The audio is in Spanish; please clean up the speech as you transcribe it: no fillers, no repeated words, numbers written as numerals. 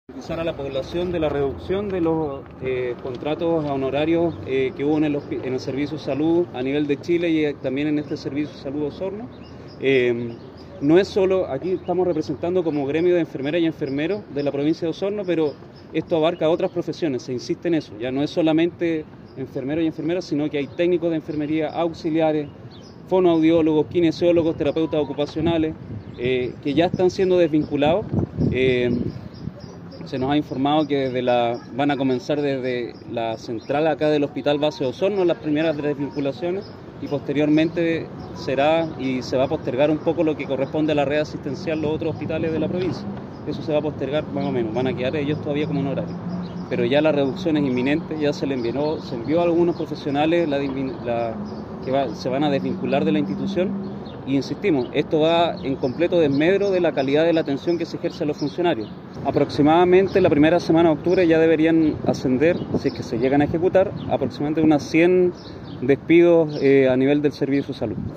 A la población de la reducción de los contratos a honorarios que hubo en el Servicio de Salud a nivel de Chile y también en este Servicio de Salud Osorno. No es solo, aquí estamos representando como gremio de enfermeras y enfermeros de la provincia de Osorno, pero esto abarca otras profesiones, se insiste en eso, ya no es solamente enfermeros y enfermeras, sino que hay técnicos de enfermería, auxiliares, fonoaudiólogos, kinesiólogos, terapeutas ocupacionales, que ya están siendo desvinculados. Se nos ha informado que van a comenzar desde la central acá del Hospital Base Osorno las primeras desvinculaciones y posteriormente será y se va a postergar un poco lo que corresponde a la red asistencial los otros hospitales de la provincia. Eso se va a postergar más o menos, van a quedar ellos todavía como un horario. Pero ya la reducción es inminente, ya se envió a algunos profesionales se van a desvincular de la institución. Y insistimos, esto va en completo desmedro de la calidad de la atención que se ejerce a los funcionarios. Aproximadamente la primera semana de octubre ya deberían ascender, si es que se llegan a ejecutar, aproximadamente unas 100 despidos a nivel del Servicio de Salud.